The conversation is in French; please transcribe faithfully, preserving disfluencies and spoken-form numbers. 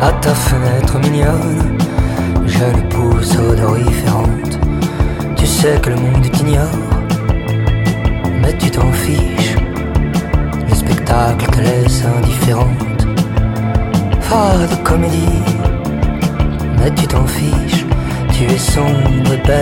À ta fenêtre mignonne, jeune pousse odoriférante. Tu sais que le monde t'ignore, mais tu t'en fiches. Le spectacle te laisse indifférente. Pas de comédie, mais tu t'en fiches. Tu es sombre et belle.